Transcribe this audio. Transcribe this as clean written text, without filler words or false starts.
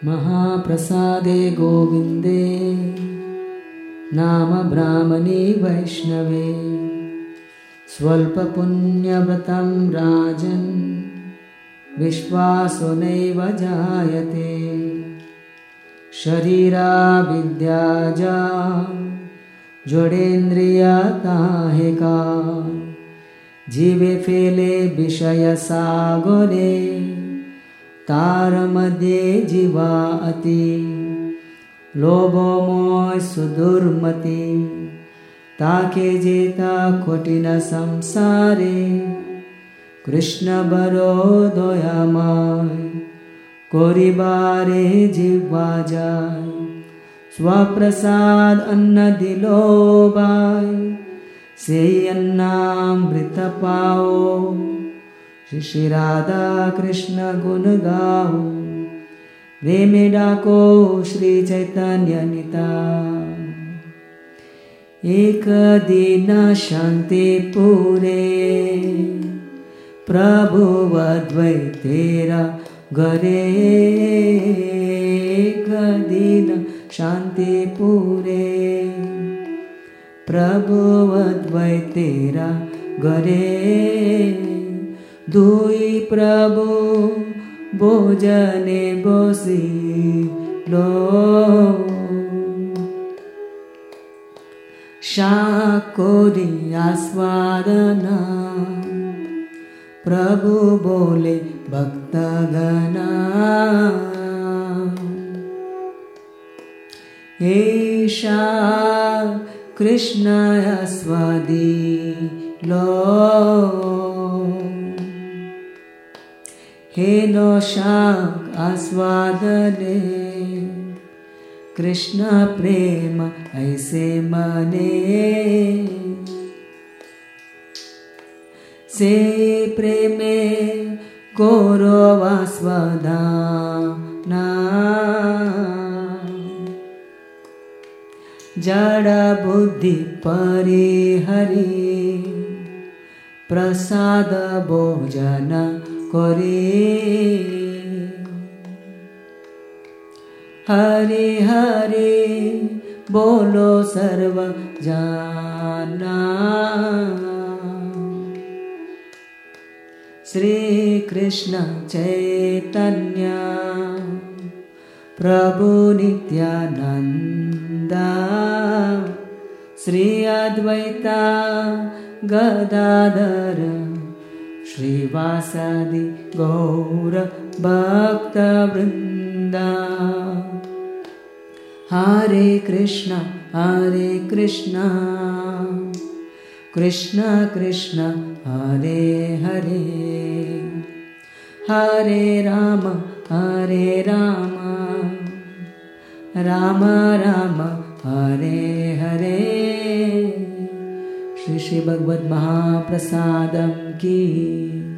महाप्रसादे गोविन्दे नाम ब्राह्मणे वैष्णवे स्वल्पपुण्यव्रतं राजन् विश्वासो नैव जायते शरीराविद्याजा जोडेन्द्रियताहेका जीवे फेले विषयसागरे तार मध्ये जीवा अति लोभो मोह सुदुर्मति ताके जेता कठिन संसारे कृष्ण बरो दयामय कोरिबारे जीवा जाय स्वप्रसाद अन्न दिलो बाय से अन्नामृत पाओ श्री राधा कृष्ण गुण गाओ प्रेमे डाको श्री चैतन्य निता एक दिन शांति पूरे प्रभु अद्वैतेरा गरे एक दिन शांति पूरे प्रभु अद्वैतेरा गरे दुई प्रभु भोजने बसी लो शाकोरी आस्वादना प्रभु बोले भक्तगणा ऐशा कृष्ण आस्वादी लो हे नो शाक आस्वादने कृष्ण प्रेम ऐसे मने से प्रेमे कौरवास्वादाना जड़ बुद्धि परिहरि प्रसाद भोजन करे हरे हरे बोलो सर्व जाना श्री कृष्ण चैतन्य प्रभु नित्यानंदा श्री अद्वैता गदाधर श्रीवासादि गौर भक्त वृंदा हरे कृष्ण कृष्ण कृष्ण हरे हरे हरे राम राम राम हरे हरे श्री श्री भगवद महाप्रसादम की